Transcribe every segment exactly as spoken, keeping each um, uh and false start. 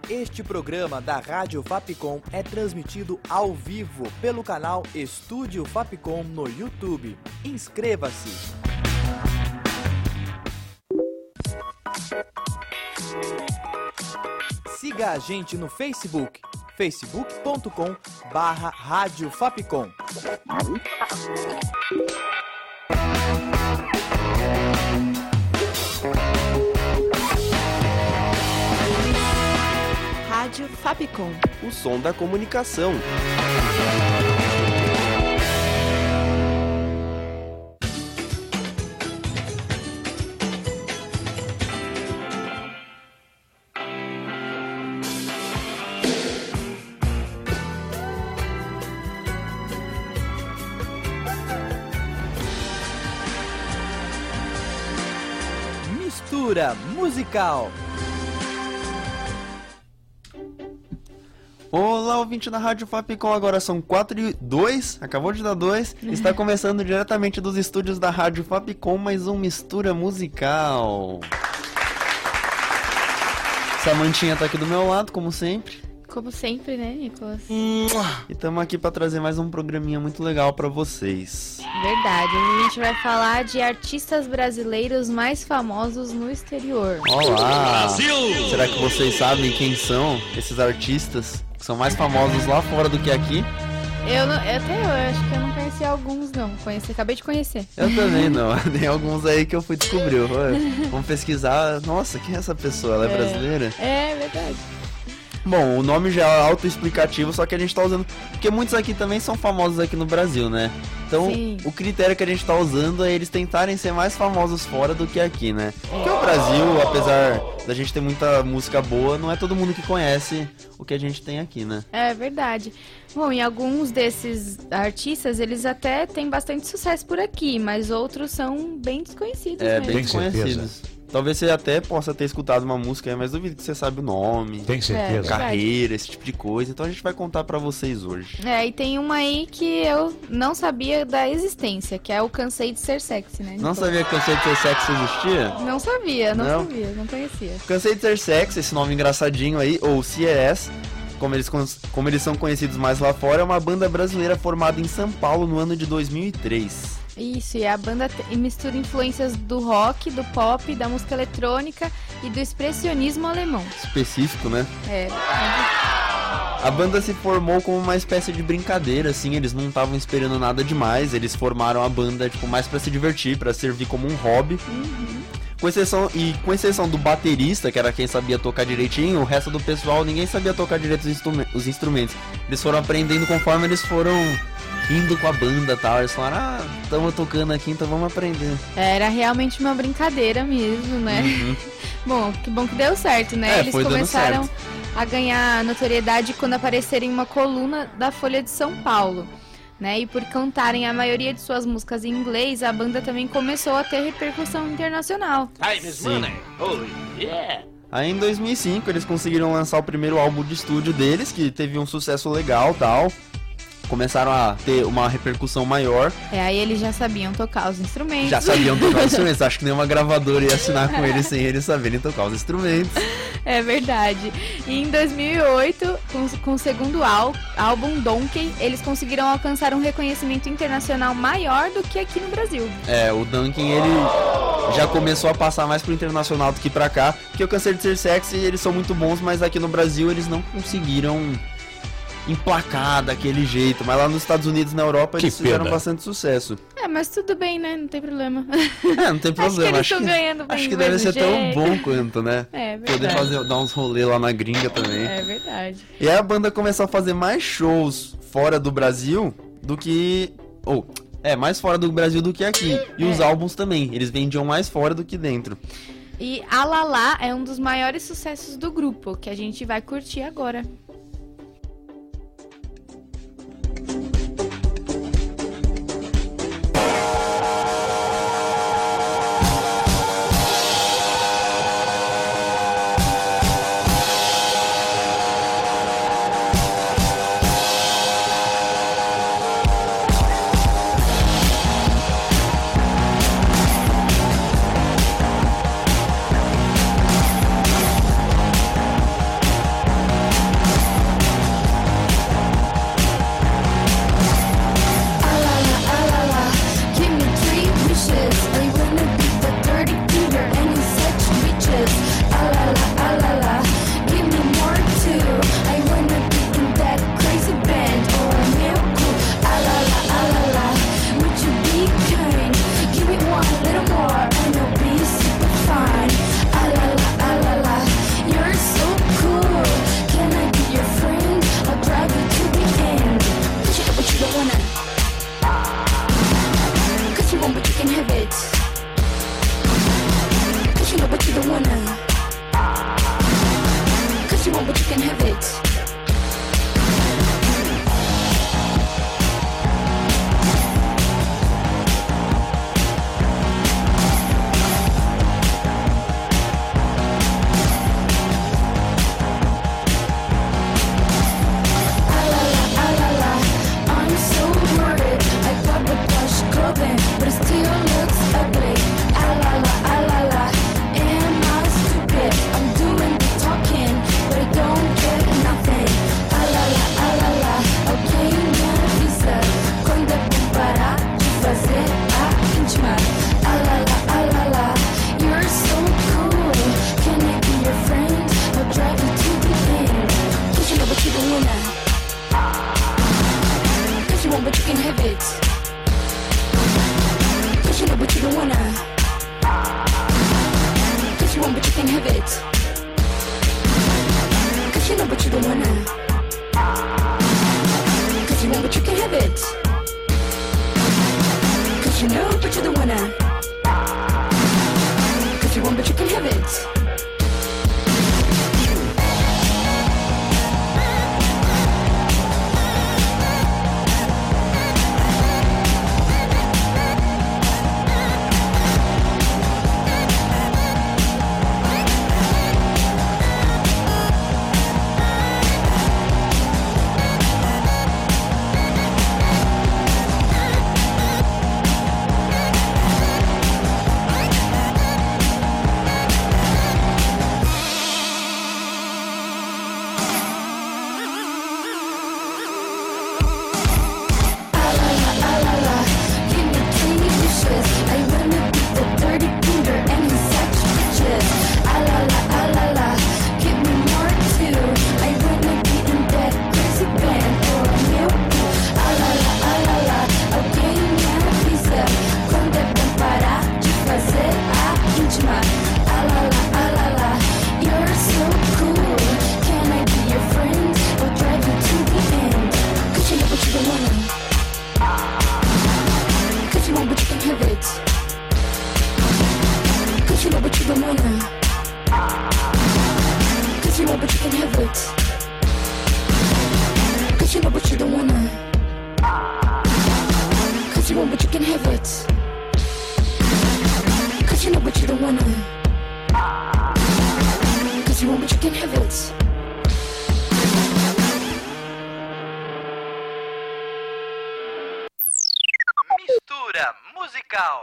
Este programa da Rádio Fapcom é transmitido ao vivo pelo canal Estúdio Fapcom no YouTube. Inscreva-se! Siga a gente no Facebook, facebook ponto com barra Rádio Fapcom. Rádio Fapcom, o som da comunicação. Mistura musical. Olá, ouvinte da Rádio Fapcom, agora são quatro e dois, acabou de dar dois, está começando diretamente dos estúdios da Rádio Fapcom mais um Mistura Musical. Samantinha tá aqui do meu lado, como sempre. Como sempre, né, Nicolas? E estamos aqui para trazer mais um programinha muito legal para vocês. Verdade, hoje a gente vai falar de artistas brasileiros mais famosos no exterior. Olá! Brasil! Será que vocês sabem quem são esses artistas que são mais famosos lá fora do que aqui? Eu, não, eu até eu acho que eu não conheci alguns, não. Conheci, acabei de conhecer. Eu também não. Tem alguns aí que eu fui descobrir. Vamos pesquisar. Nossa, quem é essa pessoa? Ela é, é brasileira? É, verdade. Bom, o nome já é autoexplicativo, só que a gente tá usando... Porque muitos aqui também são famosos aqui no Brasil, né? Então, Sim. o critério que a gente tá usando é eles tentarem ser mais famosos fora do que aqui, né? Porque o Brasil, apesar da gente ter muita música boa, não é todo mundo que conhece o que a gente tem aqui, né? É verdade. Bom, e alguns desses artistas, eles até têm bastante sucesso por aqui, mas outros são bem desconhecidos, É, mesmo. bem desconhecidos. Talvez você até possa ter escutado uma música aí, mas duvido que você sabe o nome. Tem certeza. É, carreira, esse tipo de coisa. Então a gente vai contar pra vocês hoje. É, e tem uma aí que eu não sabia da existência, que é o Cansei de Ser Sexy, né? Não sabia que Cansei de Ser Sexy existia? Não sabia, não, Não? sabia, não conhecia. Cansei de Ser Sexy, esse nome engraçadinho aí, ou C S, como eles, como eles são conhecidos mais lá fora, é uma banda brasileira formada em São Paulo no ano de dois mil e três. Isso, e a banda te- mistura influências do rock, do pop, da música eletrônica e do expressionismo alemão. Específico, né? É. A banda se formou como uma espécie de brincadeira, assim, eles não estavam esperando nada demais, eles formaram a banda, tipo, mais pra se divertir, pra servir como um hobby. Uhum. Com exceção, e com exceção do baterista, que era quem sabia tocar direitinho, o resto do pessoal, ninguém sabia tocar direito os, instrume- os instrumentos. Eles foram aprendendo conforme eles foram indo com a banda e tal. Eles falaram, ah, estamos tocando aqui, então vamos aprender. Era realmente uma brincadeira mesmo, né? Uhum. Bom, que bom que deu certo, né? É, Eles foi dando começaram certo. a ganhar notoriedade quando apareceram em uma coluna da Folha de São Paulo, né? E por cantarem a maioria de suas músicas em inglês, a banda também começou a ter repercussão internacional. Time is money. Oh, yeah. Aí em dois mil e cinco eles conseguiram lançar o primeiro álbum de estúdio deles, que teve um sucesso legal e tal. Começaram a ter uma repercussão maior. É, aí eles já sabiam tocar os instrumentos. Já sabiam tocar os instrumentos. Acho que nenhuma gravadora ia assinar com eles sem eles saberem tocar os instrumentos. É verdade. E em dois mil e oito, com, com o segundo ál- álbum, Donkey, eles conseguiram alcançar um reconhecimento internacional maior do que aqui no Brasil. É, o Duncan, ele já começou a passar mais pro internacional do que pra cá. Porque eu cansei de ser sexy e eles são muito bons, mas aqui no Brasil eles não conseguiram emplacar daquele jeito. Mas lá nos Estados Unidos e na Europa Que eles fizeram pena. bastante sucesso. É, mas tudo bem, né? Não tem problema. É, não tem problema. Acho que eles estão ganhando bem acho que do deve mesmo ser tão jeito. bom quanto, né? É Poder verdade. fazer, dar uns rolês lá na gringa também. É verdade. E aí a banda começou a fazer mais shows fora do Brasil do que... Ou, é, mais fora do Brasil do que aqui. E os É. álbuns também. Eles vendiam mais fora do que dentro. E Alalá é um dos maiores sucessos do grupo, que a gente vai curtir agora. you don't wanna. Cause you know but you can have it. Cause you know but you don't wanna. Cause you want but you can have it. Mistura musical.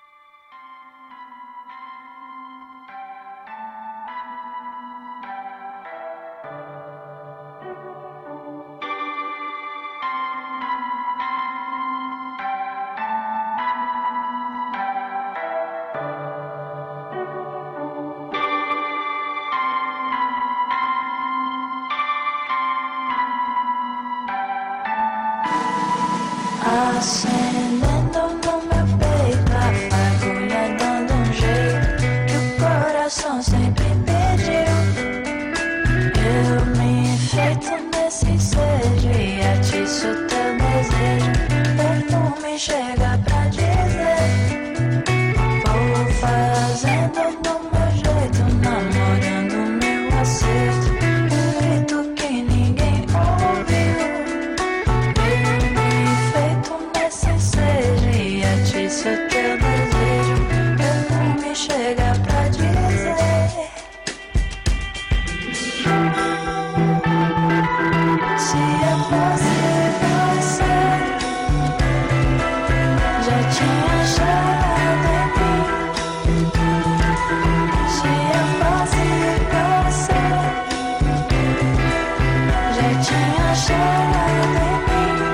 Acendendo no meu peito a fagulha, dando um jeito que o coração sempre pediu. Eu me enfeito nesse ensejo e atiço teu desejo. Perfume chega pra dizer: vou fazendo do meu jeito, namorando meu acerto. Um grito que ninguém ouviu. Se o teu desejo, perfume chega pra dizer: se eu fosse você, já tinha achado em mim. Se eu fosse você, já tinha achado em mim.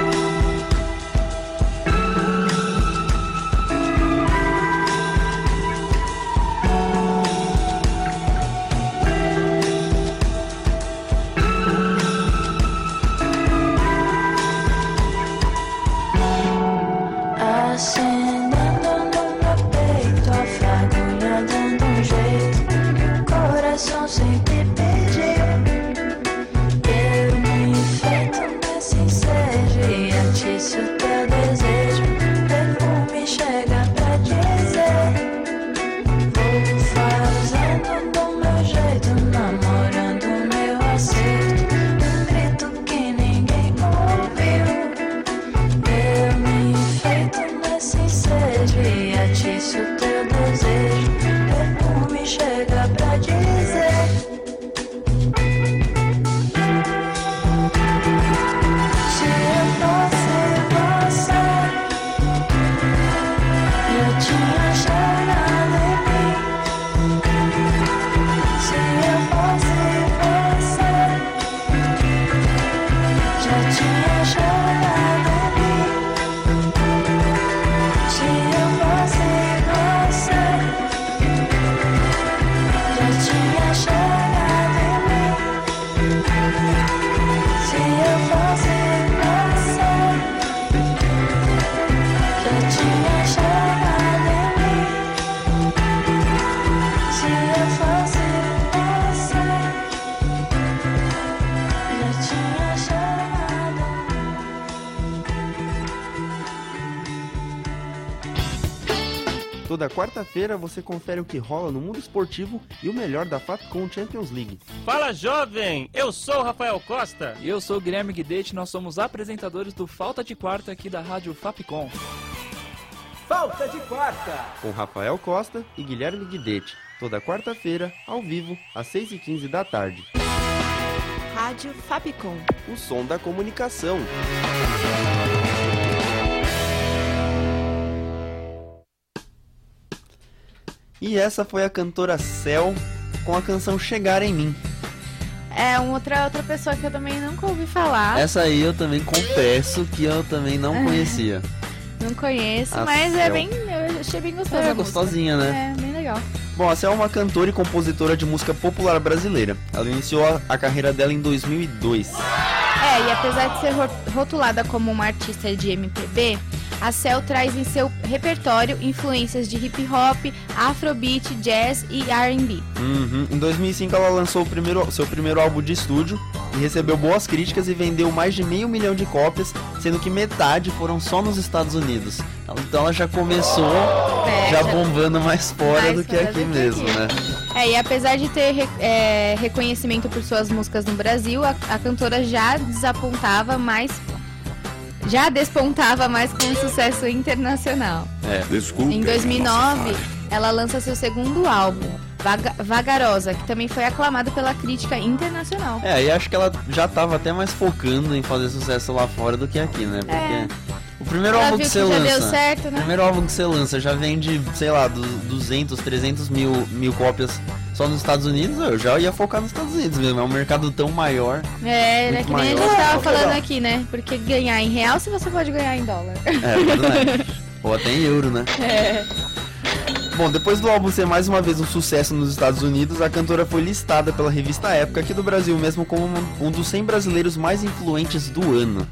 Acendendo no meu peito a fagulha, dando um jeito que o coração sempre pediu. Eu me enfeito nesse ensejo e atiço teu desejo. Perfume chega pra dizer: vou fazendo do meu jeito, namorando meu acerto. Um grito que ninguém ouviu. Eu me enfeito nesse ensejo e atiço teu desejo. Perfume chega pra dizer: Toda quarta-feira você confere o que rola no mundo esportivo e o melhor da Fapcom Champions League. Fala, jovem! Eu sou o Rafael Costa. E eu sou o Guilherme Guidetti, nós somos apresentadores do Falta de Quarta aqui da Rádio Fapcom. Falta de Quarta! Com Rafael Costa e Guilherme Guidetti. Toda quarta-feira, ao vivo, às seis e quinze da tarde. Rádio Fapcom. O som da comunicação. E essa foi a cantora Cell com a canção Chegar em Mim. É uma outra, outra pessoa que eu também nunca ouvi falar. Essa aí eu também confesso que eu também não conhecia. Não conheço, A mas Cell. é bem, eu achei bem gostosa. É, a música. gostosinha, né? É, bem legal. Bom, a Cell é uma cantora e compositora de música popular brasileira. Ela iniciou a, a carreira dela em dois mil e dois. É, e apesar de ser ro- rotulada como uma artista de M P B, a Cell traz em seu repertório influências de hip hop, afrobeat, jazz e R and B. Uhum. Em dois mil e cinco ela lançou o primeiro, seu primeiro álbum de estúdio e recebeu boas críticas e vendeu mais de meio milhão de cópias, sendo que metade foram só nos Estados Unidos. Então ela já começou É, já já- bombando mais fora mais do que fora aqui do que mesmo, aqui. né? É, e apesar de ter re- é, reconhecimento por suas músicas no Brasil, a, a cantora já desapontava mais. Já despontava mais com o sucesso internacional. É. Em dois mil e nove, ela lança seu segundo álbum, Vaga- Vagarosa, que também foi aclamado pela crítica internacional. É, e acho que ela já tava até mais focando em fazer sucesso lá fora do que aqui, né? Porque É. o primeiro Ela álbum viu que que você já lança, deu certo, o né? primeiro álbum que você lança já vende, sei lá, du- duzentos, trezentos mil, mil cópias só nos Estados Unidos, eu já ia focar nos Estados Unidos mesmo, é um mercado tão maior. É, é Muito que nem a maior. gente tava Ah, falando legal. aqui, né? Porque ganhar em real se você pode ganhar em dólar. É, verdade. Ou até em euro, né? É. Bom, depois do álbum ser mais uma vez um sucesso nos Estados Unidos, a cantora foi listada pela revista Época aqui do Brasil mesmo como um dos cem brasileiros mais influentes do ano.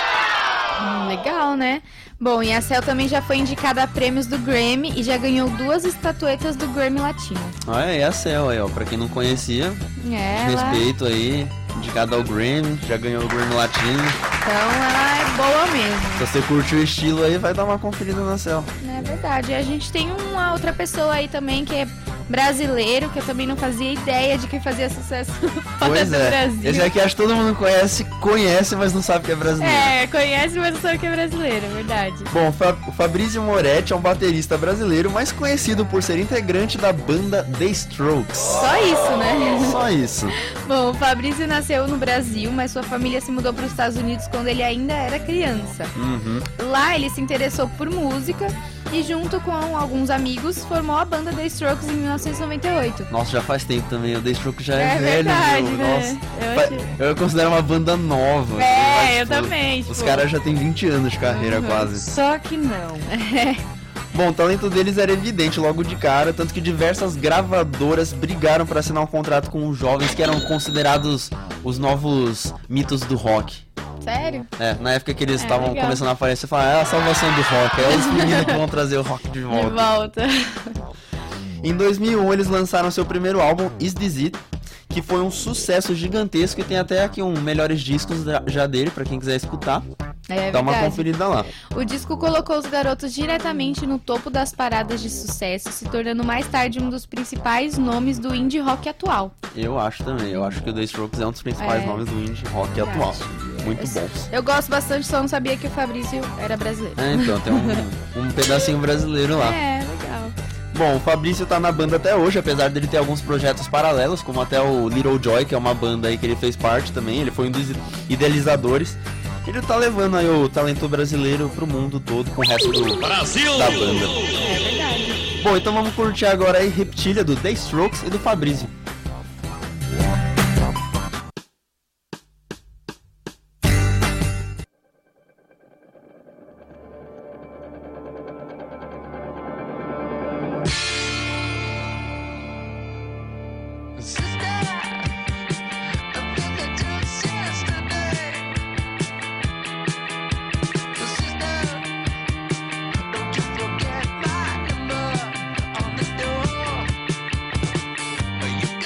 Hum, legal, né? Bom, e a Cell também já foi indicada a prêmios do Grammy e já ganhou duas estatuetas do Grammy Latino. Ah, é a Cell aí, ó, pra quem não conhecia, É, ela... respeito aí, indicada ao Grammy, já ganhou o Grammy Latino. Então ela é boa mesmo. Se você curte o estilo aí, vai dar uma conferida na Cell. É verdade. E a gente tem uma outra pessoa aí também que é brasileiro, que eu também não fazia ideia de que fazia sucesso fora Pois do é, Brasil. esse aqui acho que todo mundo conhece, conhece, mas não sabe que é brasileiro. É, conhece, mas não sabe que é brasileiro, é verdade. Bom, Fa- o Fabrício Moretti é um baterista brasileiro, mais conhecido por ser integrante da banda The Strokes. Só isso, né? Só isso. Bom, o Fabrício nasceu no Brasil, mas sua família se mudou para os Estados Unidos quando ele ainda era criança. Uhum. Lá ele se interessou por música e junto com alguns amigos formou a banda The Strokes em mil novecentos e noventa e oito. Nossa, já faz tempo também, o The Strokes já é, É velho, verdade, meu. né? Nossa. Eu Fa- achei- Eu considero uma banda nova. É, mas, eu tipo, também, Os tipo. caras já têm vinte anos de carreira Uhum. quase. Só que não. Bom, o talento deles era evidente logo de cara, tanto que diversas gravadoras brigaram para assinar um contrato com os jovens que eram considerados os novos mitos do rock. Sério? É, na época que eles É, estavam legal. começando a aparecer, falaram, é a salvação do rock, é os meninos que vão trazer o rock de De volta. volta. Em dois mil e um eles lançaram seu primeiro álbum, Is This It?, que foi um sucesso gigantesco e tem até aqui um melhores discos da- já dele, pra quem quiser escutar. É Dá uma verdade. conferida lá. O disco colocou os garotos diretamente no topo das paradas de sucesso, se tornando mais tarde um dos principais nomes do indie rock atual. Eu acho também, eu acho que o The Strokes é um dos principais É. nomes do indie rock Verdade. atual. Muito Eu- bons. Eu gosto bastante, só não sabia que o Fabrício era brasileiro. É, então, tem um, um pedacinho brasileiro lá. É, legal. Bom, o Fabrício tá na banda até hoje, apesar dele ter alguns projetos paralelos, como até o Little Joy, que é uma banda aí que ele fez parte também, ele foi um dos idealizadores. Ele tá levando aí o talento brasileiro pro mundo todo com o resto do, Brasil! da banda. É verdade. Bom, então vamos curtir agora aí Reptilia do The Strokes e do Fabrício. You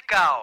musical.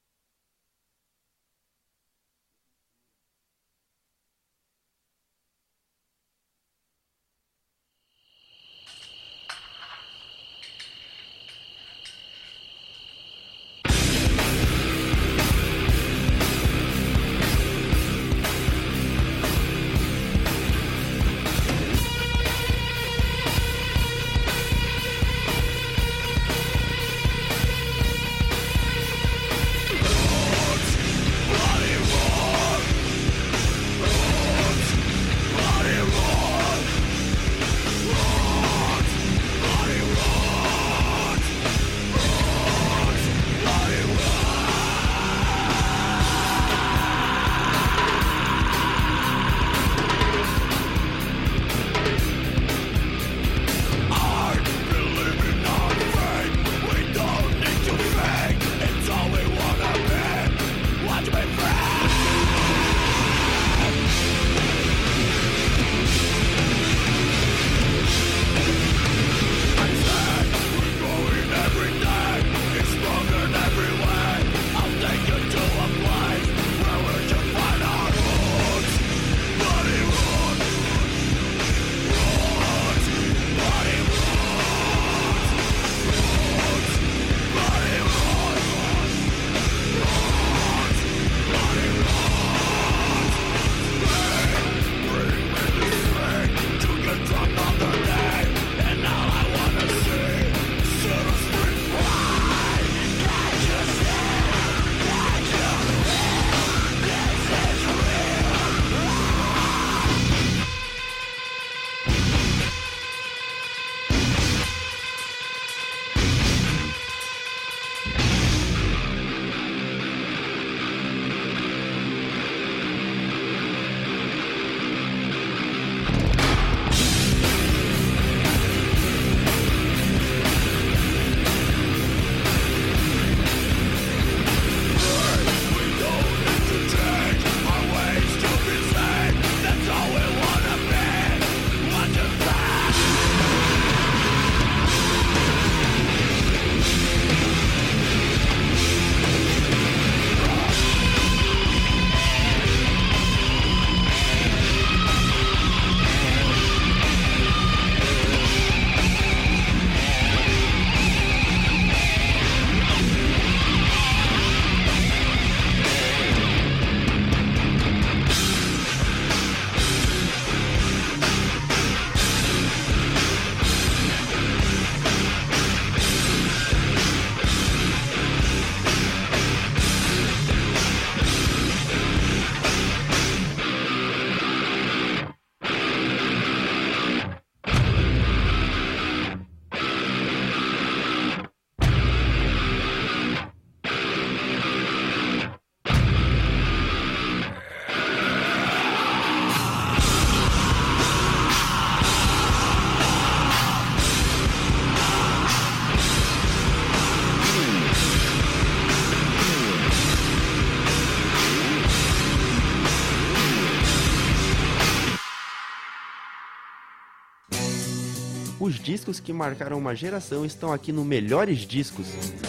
Os discos que marcaram uma geração estão aqui no Melhores Discos.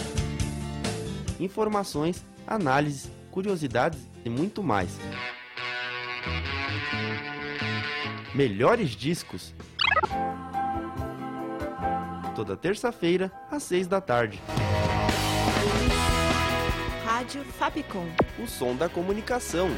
Informações, análises, curiosidades e muito mais. Melhores Discos. Toda terça-feira, às seis da tarde. Rádio Fapcom. O som da comunicação.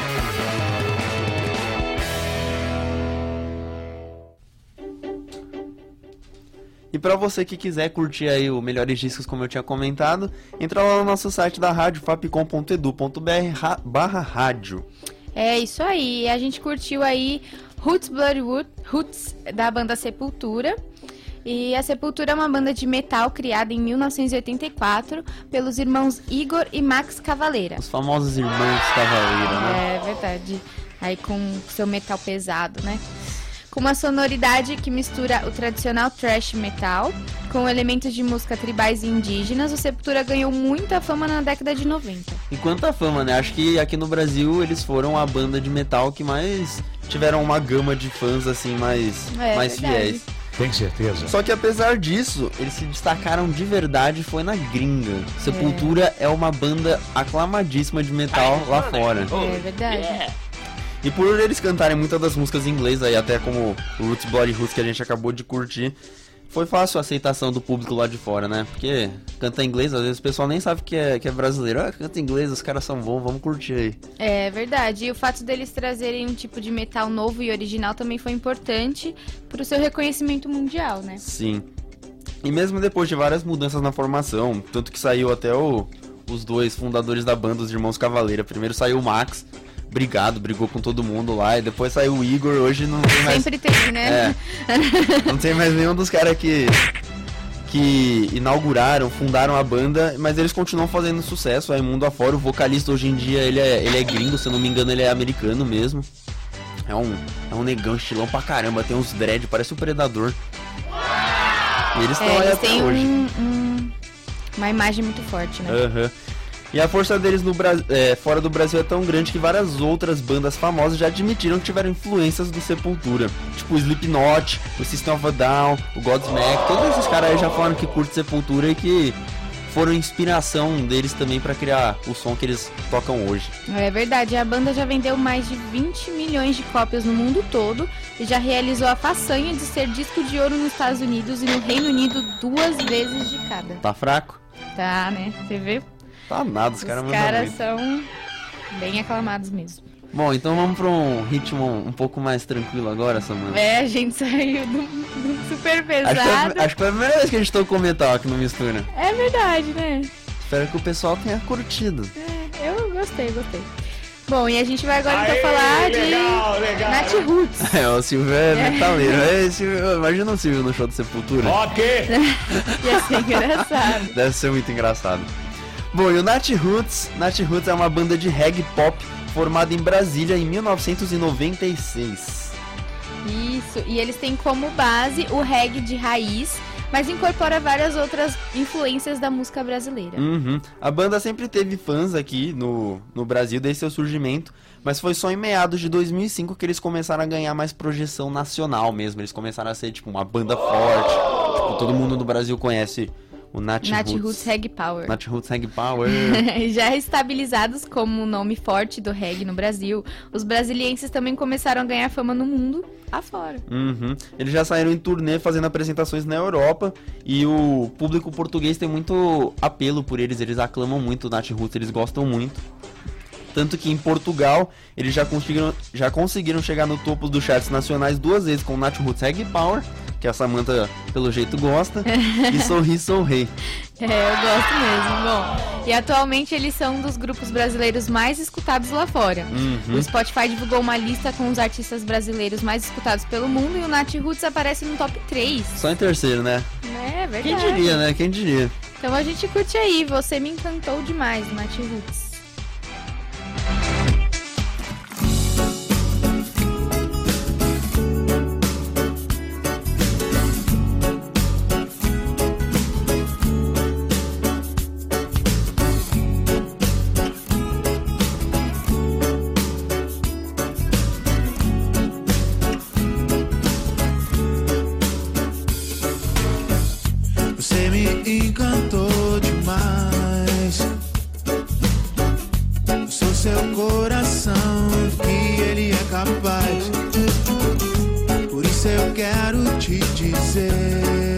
E para você que quiser curtir aí o Melhores Discos, como eu tinha comentado, entra lá no nosso site da rádio, fapcom ponto edu ponto br barra rádio. É isso aí, a gente curtiu aí Roots Bloodwood, Roots da banda Sepultura. E a Sepultura é uma banda de metal criada em mil novecentos e oitenta e quatro pelos irmãos Igor e Max Cavalera. Os famosos irmãos Cavalera, né? É verdade, aí com seu metal pesado, né? Com uma sonoridade que mistura o tradicional thrash metal com elementos de música tribais e indígenas, o Sepultura ganhou muita fama na década de noventa. E quanta fama, né? Acho que aqui no Brasil eles foram a banda de metal que mais tiveram uma gama de fãs assim mais, é, mais fiéis. Tem certeza? Só que apesar disso, eles se destacaram de verdade foi na gringa. Sepultura é, é uma banda aclamadíssima de metal lá fora. É verdade. E por eles cantarem muitas das músicas em inglês aí, até como o Roots Bloody Roots que a gente acabou de curtir, foi fácil a aceitação do público lá de fora, né? Porque canta em inglês, às vezes o pessoal nem sabe que é, que é brasileiro. Ah, canta em inglês, os caras são bons, vamos curtir aí. É verdade. E o fato deles trazerem um tipo de metal novo e original também foi importante pro seu reconhecimento mundial, né? Sim. E mesmo depois de várias mudanças na formação, tanto que saiu até o, os dois fundadores da banda, os irmãos Cavaleira. Primeiro saiu o Max, brigado, brigou com todo mundo lá, e depois saiu o Igor, hoje não tem mais... Sempre tem, né? É, não tem mais nenhum dos caras que, que inauguraram, fundaram a banda, mas eles continuam fazendo sucesso aí mundo afora. O vocalista hoje em dia, ele é, ele é gringo, se eu não me engano ele é americano mesmo. É um, é um negão, estilão pra caramba, tem uns dread, parece o Predador. E eles estão é, aí eles até têm hoje. Um, um, uma imagem muito forte, né? Aham. Uhum. E a força deles no Bra- é, fora do Brasil é tão grande que várias outras bandas famosas já admitiram que tiveram influências do Sepultura. Tipo o Slipknot, o System of a Down, o Godsmack, todos esses caras aí já falaram que curtem Sepultura e que foram inspiração deles também pra criar o som que eles tocam hoje. É verdade, a banda já vendeu mais de vinte milhões de cópias no mundo todo e já realizou a façanha de ser disco de ouro nos Estados Unidos e no Reino Unido duas vezes de cada. Tá fraco? Tá, né? Você vê? Tá nada, os caras Os mandam caras muito. são bem aclamados mesmo. Bom, então vamos pra um ritmo um pouco mais tranquilo agora, Samanta. É, a gente saiu do, do super pesado. Acho que, foi, acho que foi a primeira vez que a gente tocou metal aqui no Mistura. É verdade, né? Espero que o pessoal tenha curtido. É, eu gostei, gostei. Bom, e a gente vai agora então falar legal, de legal. Nat Roots. É, o Silvio é metaleiro. É, Silvio, imagina o Silvio no show do Sepultura. Ok. Ia ser engraçado. Deve ser muito engraçado. Bom, e o Nat Roots, Nat Roots é uma banda de reggae pop formada em Brasília em mil novecentos e noventa e seis. Isso, e eles têm como base o reggae de raiz, mas incorpora várias outras influências da música brasileira. Uhum. A banda sempre teve fãs aqui no, no Brasil desde seu surgimento, mas foi só em meados de dois mil e cinco que eles começaram a ganhar mais projeção nacional mesmo. Eles começaram a ser tipo uma banda forte, tipo, todo mundo no Brasil conhece o Nat, Nat Roots. Roots Reggae Power. Nat Roots Reggae Power. Já estabilizados como o nome forte do reggae no Brasil, os brasilienses também começaram a ganhar fama no mundo afora. Uhum. Eles já saíram em turnê fazendo apresentações na Europa e o público português tem muito apelo por eles, eles aclamam muito o Nat Roots, eles gostam muito. Tanto que em Portugal eles já conseguiram, já conseguiram chegar no topo dos charts nacionais duas vezes com o Nat Roots Reggae Power, que a Samanta pelo jeito gosta, e Sorri Sou Rei. É, eu gosto mesmo. Bom, e atualmente eles são um dos grupos brasileiros mais escutados lá fora. Uhum. O Spotify divulgou uma lista com os artistas brasileiros mais escutados pelo mundo e o Nat Roots aparece no top três. Só em terceiro, né? É verdade. Quem diria, né? Quem diria? Então a gente curte aí, Você Me Encantou Demais, Nat Roots. Você me encantou demais. Eu sou seu coração, que ele é capaz. Por isso eu quero te dizer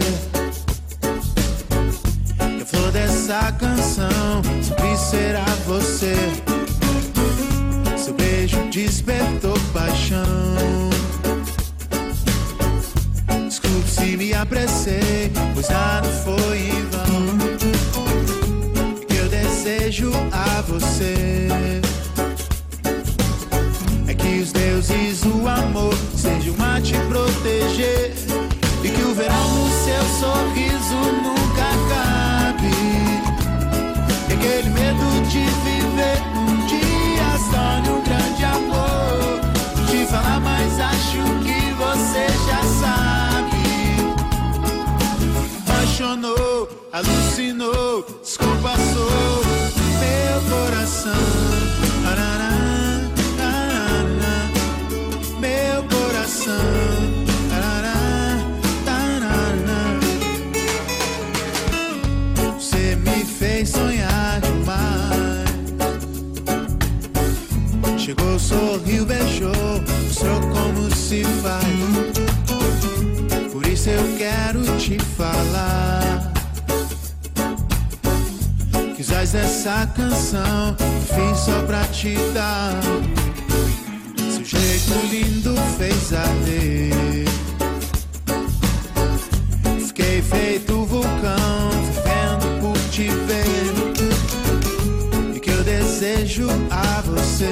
que a flor dessa canção sempre será você. Seu beijo despertou paixão. Desculpe se me apressei, pois nada foi em vão. O que eu desejo a você é que os deuses do amor sejam a te proteger e que o verão no seu sorriso nunca acabe. E aquele medo de viver um dia só num grande amor. Te falar, mas acho que você já sabe. Apaixonou, alucinou, descompassou meu coração. Arará, arará, meu coração. Arará, arará. se faz. Por isso eu quero te falar. Quisais essa canção que fiz só pra te dar. Seu jeito lindo fez arder. Fiquei feito vulcão, vivendo por te ver. E que eu desejo a você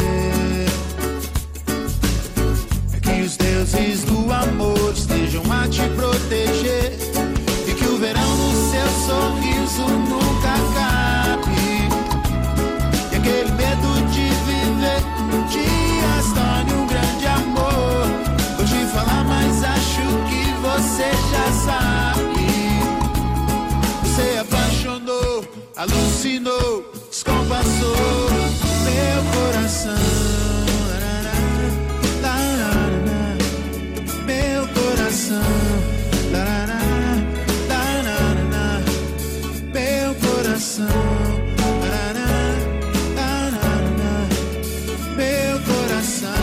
é que os deuses do amor estejam a te proteger. E que o verão no seu sorriso nunca acabe. E aquele medo de viver dias torne um grande amor. Vou te falar, mas acho que você já sabe. Você apaixonou, alucinou, descompassou meu coração. Meu coração. Meu coração. Meu coração.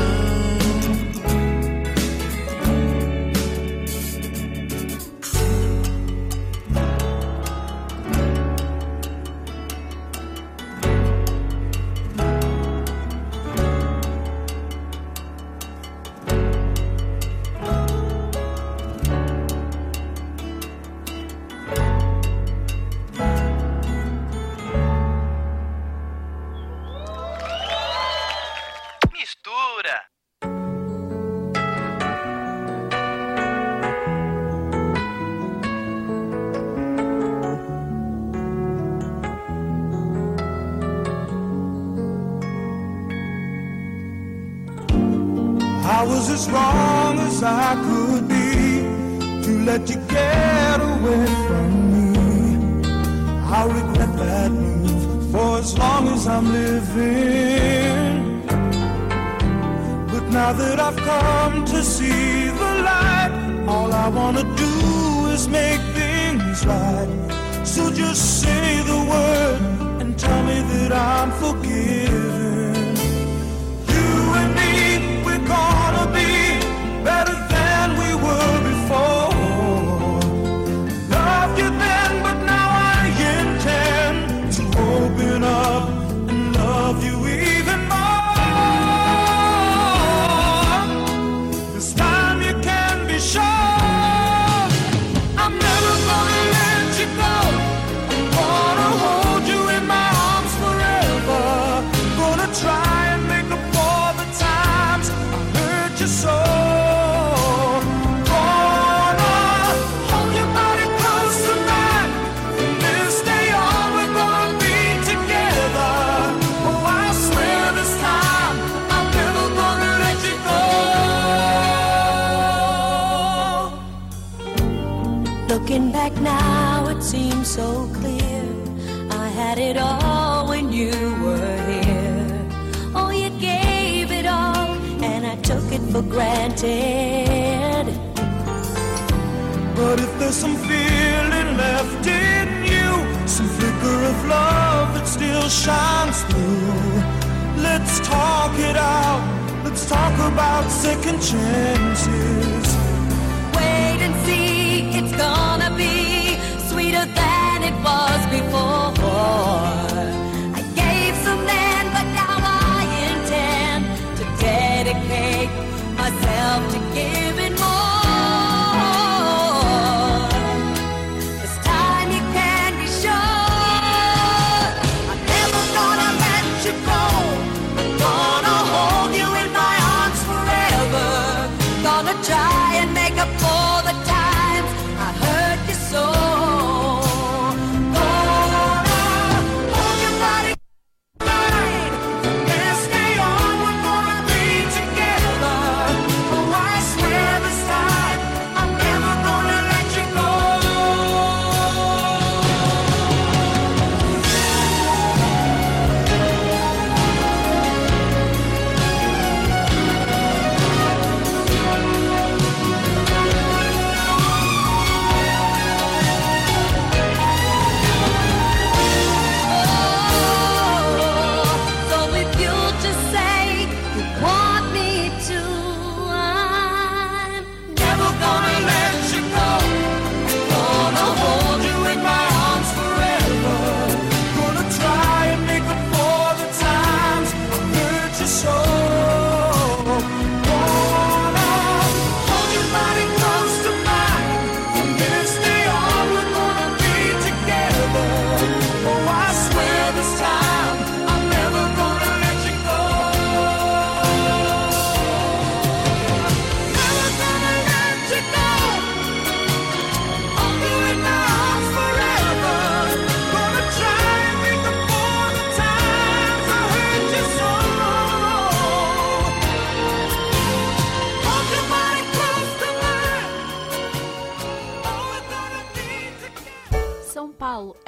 I was as wrong as I could be to let you get away from me. I regret that move for as long as I'm living. But now that I've come to see the light, all I wanna do is make things right. So just say the word and tell me that I'm forgiven. You and me, we're gonna be better than we were before. Loved you then, but now I intend to open up and love you even more. This time you can be sure I'm never gonna let you go. I'm gonna hold you in my arms forever. Gonna try and make up for the times I hurt you so. Gonna hold your body close tonight. From this day on we're gonna be together. Oh, I swear this time I'm never gonna let you go. Looking back now, it seems so clear. I had it all when you were here. Oh, you gave it all, and I took it for granted. But if there's some feeling left in you, some flicker of love that still shines through, let's talk it out. Let's talk about second chances. Wait and see, it's gonna be sweeter than it was before. I gave some then, but now I intend to dedicate myself to giving more. This time you can be sure I'm never gonna let you go. I'm gonna hold you in my arms forever. Gonna try and make up for the times I hurt you so. Gonna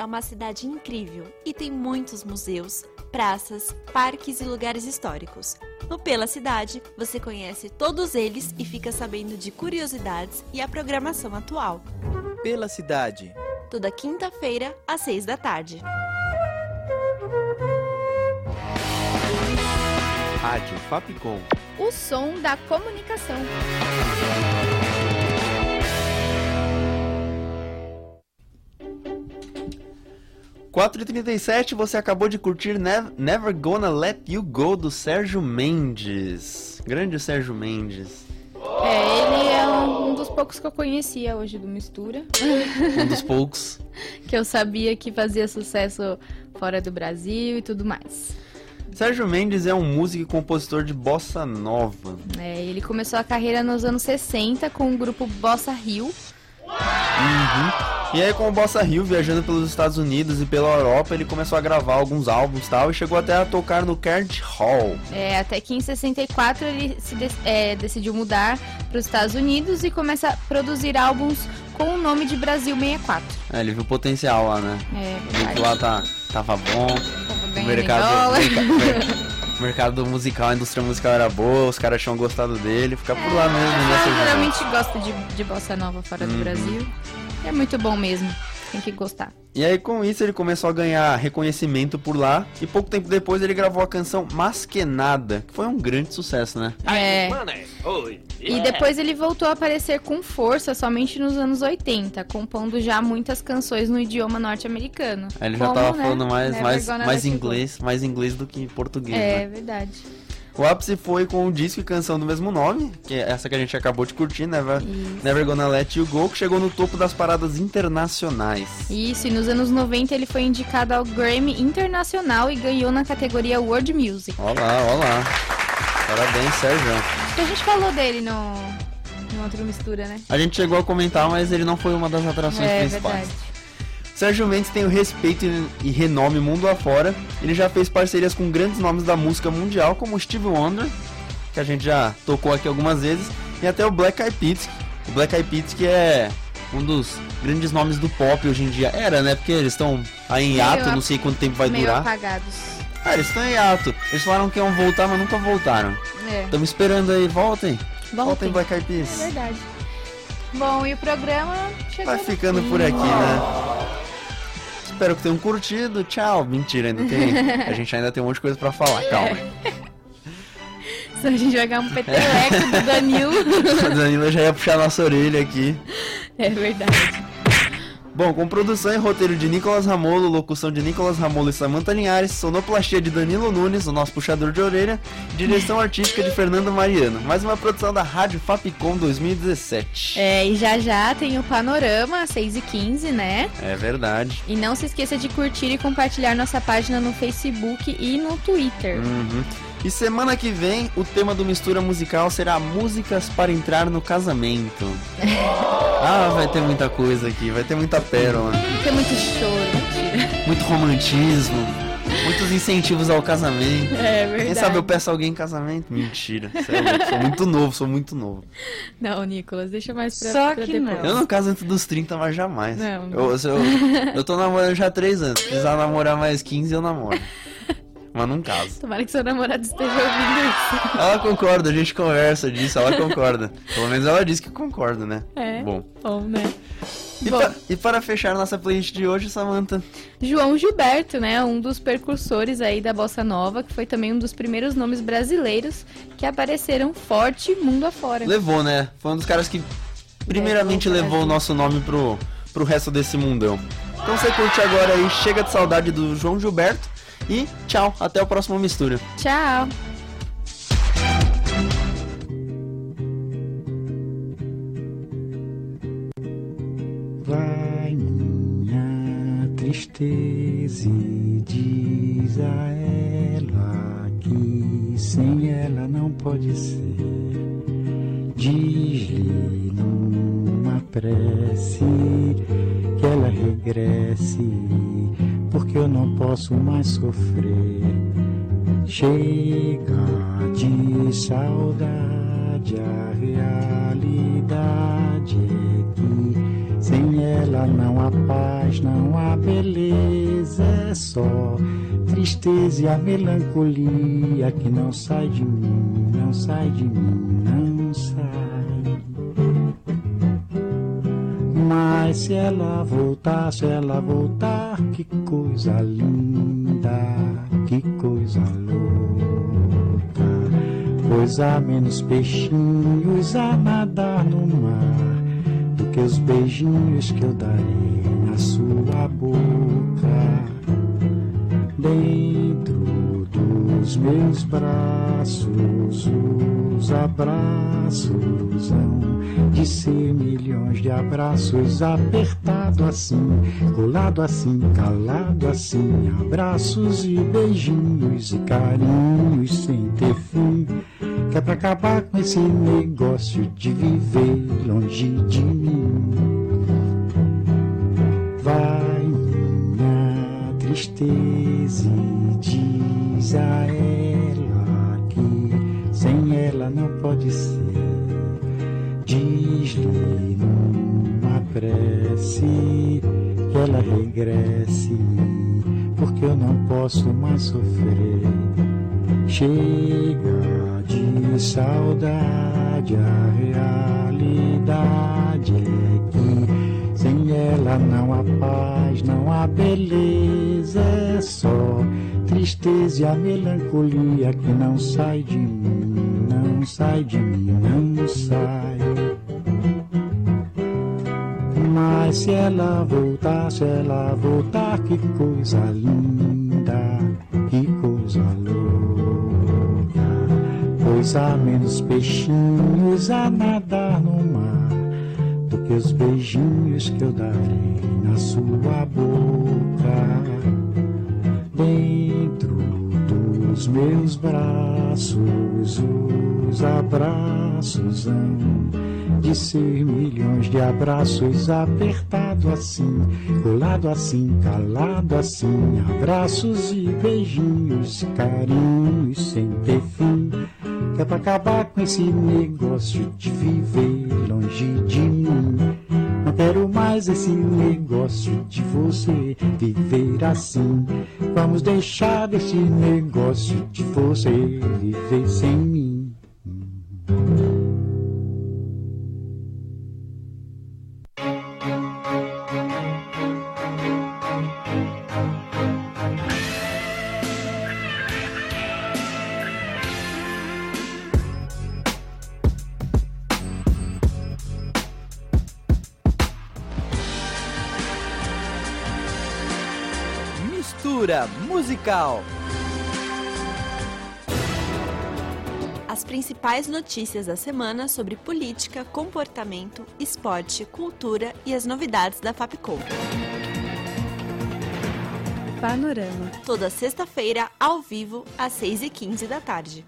uma cidade incrível e tem muitos museus, praças, parques e lugares históricos. No Pela Cidade, você conhece todos eles e fica sabendo de curiosidades e a programação atual. Pela Cidade. Toda quinta-feira, às seis da tarde. Rádio Fapcom. O som da comunicação. quatro e trinta e sete, você acabou de curtir Never, Never Gonna Let You Go, do Sérgio Mendes. Grande Sérgio Mendes. É, ele é um, um dos poucos que eu conhecia hoje do Mistura. Um dos poucos. Que eu sabia que fazia sucesso fora do Brasil e tudo mais. Sérgio Mendes é um músico e compositor de bossa nova. É, ele começou a carreira nos anos sessenta com o grupo Bossa Rio. Uhum. E aí com o Bossa Rio, viajando pelos Estados Unidos e pela Europa, ele começou a gravar alguns álbuns e tal, e chegou até a tocar no Carnegie Hall. É, até que em sessenta e quatro ele se de- é, decidiu mudar para os Estados Unidos e começa a produzir álbuns com o nome de Brasil sessenta e quatro. É, ele viu potencial lá, né? É, Viu que lá tá, tava bom, o mercado, mercado, mercado musical, a indústria musical era boa, os caras tinham gostado dele, fica por lá mesmo, né? Eu geralmente gosto de, de bossa nova fora do Uhum. Brasil. É muito bom mesmo, tem que gostar. E aí com isso ele começou a ganhar reconhecimento por lá, e pouco tempo depois ele gravou a canção Masquenada, que foi um grande sucesso, né? É. Oh, E yeah. depois ele voltou a aparecer com força somente nos anos oitenta, compondo já muitas canções no idioma norte-americano. Aí ele já Como, tava né? falando mais, Never mais, Gonna mais Let You inglês, mais inglês do que português, Go. É, né? verdade. O ápice foi com o disco e canção do mesmo nome, que é essa que a gente acabou de curtir, Never, Never Gonna Let You Go, que chegou no topo das paradas internacionais. Isso, e nos anos noventa ele foi indicado ao Grammy Internacional e ganhou na categoria World Music. Olá, olá. Parabéns, Sérgio. Acho que a gente falou dele no, no outro Mistura, né? A gente chegou a comentar, mas ele não foi uma das atrações É, principais. verdade. Sérgio Mendes tem o respeito e renome mundo afora. Ele já fez parcerias com grandes nomes da música mundial, como Stevie Wonder, que a gente já tocou aqui algumas vezes, e até o Black Eyed Peas. O Black Eyed Peas, que é um dos grandes nomes do pop hoje em dia. Era, né? Porque eles estão aí em hiato, Meio não sei quanto tempo vai meio durar. apagados. Ah, eles estão em hiato. Eles falaram que iam voltar, mas nunca voltaram. É. Estamos esperando aí, voltem. Voltem. Voltem, Black Eyed Peas. É verdade. Bom, e o programa chegou Vai ficando por aqui, né? Espero que tenham curtido. Tchau. Mentira, ainda tem. A gente ainda tem um monte de coisa pra falar. Calma. Se a gente jogar um peteleco do Danilo. A Danila já ia puxar nossa orelha aqui. É verdade. Bom, com produção e roteiro de Nicolas Ramolo, locução de Nicolas Ramolo e Samantha Linhares, sonoplastia de Danilo Nunes, o nosso puxador de orelha, direção artística de Fernando Mariano. Mais uma produção da Rádio Fapcom dois mil e dezessete. É, e já já tem o Panorama, seis e quinze, né? É verdade. E não se esqueça de curtir e compartilhar nossa página no Facebook e no Twitter. Uhum. E semana que vem, o tema do Mistura Musical será músicas para entrar no casamento. Ah, vai ter muita coisa aqui, vai ter muita pérola. Tem muito choro, mentira. Muito romantismo, muitos incentivos ao casamento. É verdade. Quem sabe eu peço alguém em casamento? Mentira, cê é louco, sou muito novo, sou muito novo. Não, Nicolas, deixa mais pra, Só pra que depois. não. Eu não caso antes dos trinta, mas jamais. Não, não. Eu, eu, eu tô namorando já há três anos, se precisar namorar mais quinze, eu namoro. Mas não caso. Tomara que seu namorado esteja ouvindo isso. Ela concorda, a gente conversa disso, ela concorda. Pelo menos ela disse que concorda, né? É. Bom. Bom, né? E, Bom. pa- e para fechar nossa playlist de hoje, Samantha? João Gilberto, né? Um dos precursores aí da Bossa Nova, que foi também um dos primeiros nomes brasileiros que apareceram forte mundo afora. Levou, né? Foi um dos caras que primeiramente Levou o levou o nosso nome pro, pro resto desse mundão. Então você curte agora aí, chega de saudade do João Gilberto. E tchau, até o próximo Mistura. Tchau! Vai minha tristeza e diz a ela que sem ela não pode ser. Diz-lhe numa prece que ela regresse, porque eu não posso mais sofrer. Chega de saudade, a realidade é que sem ela não há paz, não há beleza, é só tristeza e a melancolia que não sai de mim, não sai de mim, não sai. Mas se ela voltar, se ela voltar, que coisa linda, que coisa louca. Pois há menos peixinhos a nadar no mar do que os beijinhos que eu darei na sua boca. Dentro dos meus braços, os abraços hão de ser milhões de abraços, apertado assim, colado assim, calado assim, abraços e beijinhos e carinhos sem ter fim, que é pra acabar com esse negócio de viver longe de mim. Vai minha tristeza e diz a ela que sem ela não pode ser. Diz-lhe numa prece que ela regresse, porque eu não posso mais sofrer. Chega de saudade, a realidade é que sem ela não há paz, não há beleza, é só tristeza e a melancolia que não sai de mim, não sai de mim, não sai. Mas se ela voltar, se ela voltar, que coisa linda, que coisa louca. Pois há menos peixinhos a nadar no mar do que os beijinhos que eu darei na sua boca. Dentro dos meus braços, os abraços hão de ser milhões de abraços, apertado assim, colado assim, calado assim, abraços e beijinhos, carinhos sem ter fim, que é pra acabar com esse negócio de viver longe de mim. Não quero mais esse negócio de você viver assim. Vamos deixar esse negócio de você viver sem mim. Mistura musical. As principais notícias da semana sobre política, comportamento, esporte, cultura e as novidades da Fapcom. Panorama. Toda sexta-feira, ao vivo, às seis e quinze da tarde.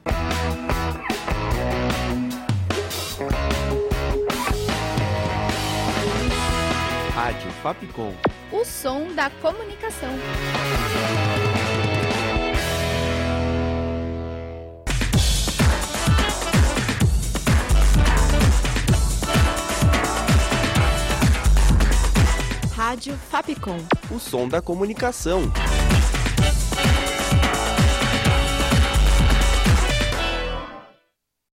Rádio Fapcom. O som da comunicação. Rádio Fapcom. O som da comunicação.